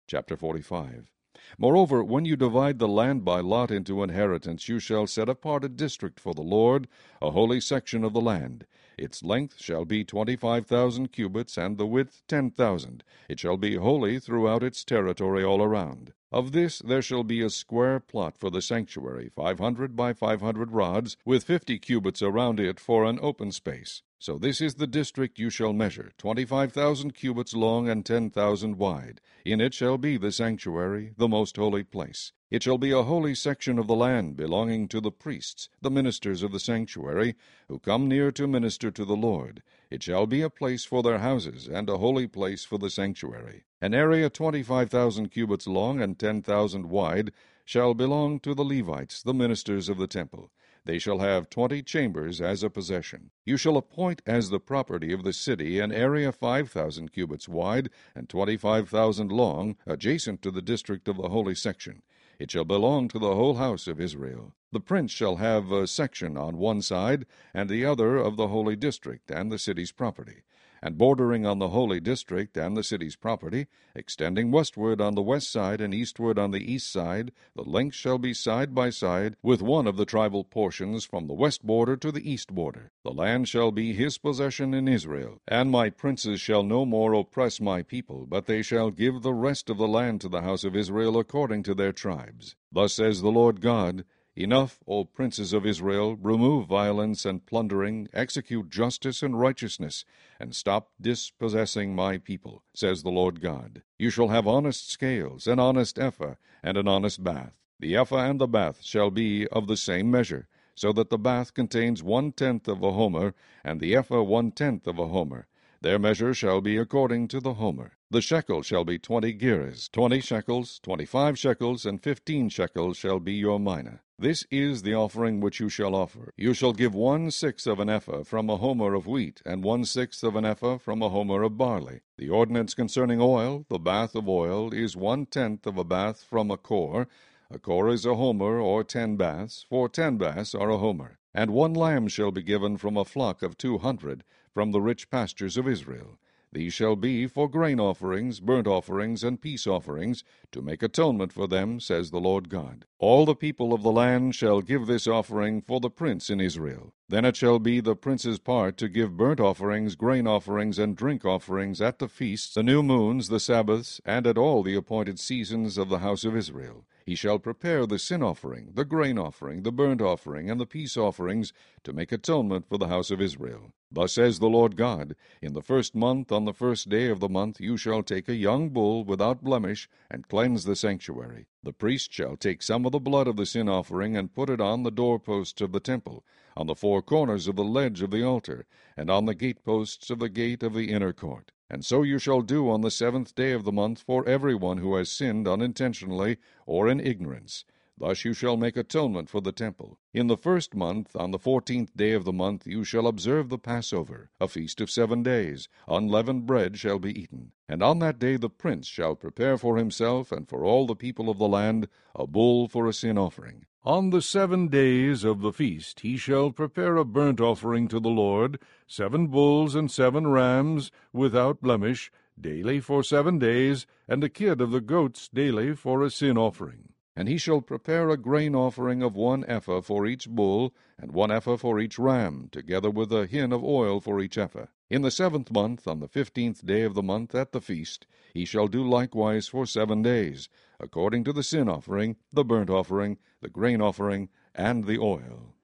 Chapter 45. Moreover, when you divide the land by lot into inheritance, you shall set apart a district for the Lord, a holy section of the land. Its length shall be 25,000 cubits, and the width 10,000. It shall be holy throughout its territory all around. Of this there shall be a square plot for the sanctuary, 500 by 500 rods, with 50 cubits around it for an open space. So this is the district you shall measure, 25,000 cubits long and 10,000 wide. In it shall be the sanctuary, the most holy place. It shall be a holy section of the land, belonging to the priests, the ministers of the sanctuary, who come near to minister to the Lord. It shall be a place for their houses, and a holy place for the sanctuary. An area 25,000 cubits long and 10,000 wide shall belong to the Levites, the ministers of the temple. They shall have 20 chambers as a possession. You shall appoint as the property of the city an area 5,000 cubits wide and 25,000 long, adjacent to the district of the holy section. It shall belong to the whole house of Israel. The prince shall have a section on one side, and the other of the holy district and the city's property. And bordering on the holy district and the city's property, extending westward on the west side and eastward on the east side, the length shall be side by side with one of the tribal portions from the west border to the east border. The land shall be his possession in Israel. And my princes shall no more oppress my people, but they shall give the rest of the land to the house of Israel according to their tribes. Thus says the Lord God, Enough, O princes of Israel, remove violence and plundering, execute justice and righteousness, and stop dispossessing my people, says the Lord God. You shall have honest scales, an honest ephah, and an honest bath. The ephah and the bath shall be of the same measure, so that the bath contains 1/10 of a homer, and the ephah 1/10 of a homer. Their measure shall be according to the homer. The shekel shall be 20 gerahs, 20 shekels, 25 shekels, and 15 shekels shall be your mina. This is the offering which you shall offer. You shall give 1/6 of an ephah from a homer of wheat, and 1/6 of an ephah from a homer of barley. The ordinance concerning oil, the bath of oil, is 1/10 of a bath from a kor. A kor is a homer, or 10 baths, for 10 baths are a homer. And 1 lamb shall be given from a flock of 200, from the rich pastures of Israel. These shall be for grain offerings, burnt offerings, and peace offerings, to make atonement for them, says the Lord God. All the people of the land shall give this offering for the prince in Israel. Then it shall be the prince's part to give burnt offerings, grain offerings, and drink offerings at the feasts, the new moons, the Sabbaths, and at all the appointed seasons of the house of Israel. He shall prepare the sin offering, the grain offering, the burnt offering, and the peace offerings, to make atonement for the house of Israel. Thus says the Lord God, In the first month, on the first day of the month, you shall take a young bull without blemish, and cleanse the sanctuary. The priest shall take some of the blood of the sin offering, and put it on the doorposts of the temple, on the 4 corners of the ledge of the altar, and on the gateposts of the gate of the inner court. And so you shall do on the 7th day of the month for every one who has sinned unintentionally or in ignorance. Thus you shall make atonement for the temple. In the first month, on the 14th day of the month, you shall observe the Passover, a feast of 7 days. Unleavened bread shall be eaten. And on that day the prince shall prepare for himself and for all the people of the land a bull for a sin offering. On the 7 days of the feast he shall prepare a burnt offering to the Lord, 7 bulls and 7 rams, without blemish, daily for 7 days, and a kid of the goats daily for a sin offering. And he shall prepare a grain offering of 1 ephah for each bull, and 1 ephah for each ram, together with a hin of oil for each ephah. In the 7th month, on the 15th day of the month at the feast, he shall do likewise for 7 days, according to the sin offering, the burnt offering, the grain offering, and the oil.